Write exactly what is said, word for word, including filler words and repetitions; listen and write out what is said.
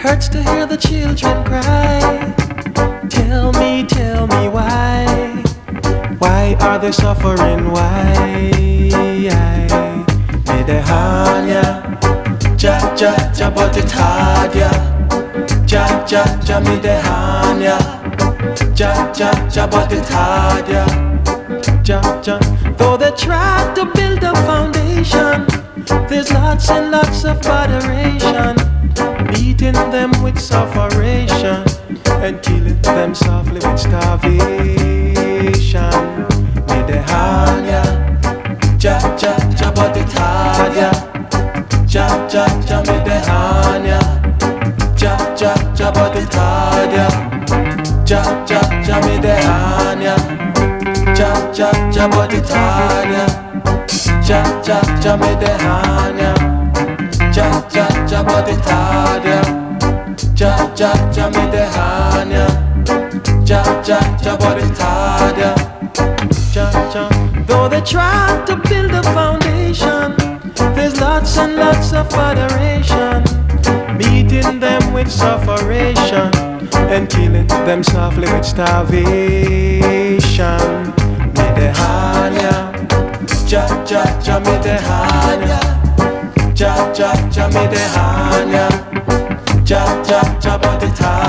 hurts to hear the children cry. Tell me, tell me why. Why are they suffering? Why? Medehania, ja ja ja, but it hard, yeah. Ja ja ja, medehania, ja ja ja, but it hard, yeah. Ja ja. Though they try to build a foundation, there's lots and lots of botheration, beating them with sufferation and killing them softly with starvation. Medehania, ja ja ja, but it hard, yeah. Ja ja ja, medehania, ja ja ja, but it hard, yeah. Ja ja ja, medehania, ja ja ja, but it hard, yeah. Ja ja ja, medehania, ja ja ja, but it hard, yeah. Ja ja ja, medehania, ja ja ja, but it hard, yeah. Ja ja. Though they try to build a foundation, there's lots and lots of adoration, beating them with sufferation and killing them softly with starvation. Medehania, ja ja ja, medehania, ja ja ja, medehania, ja ja ja, but it hard.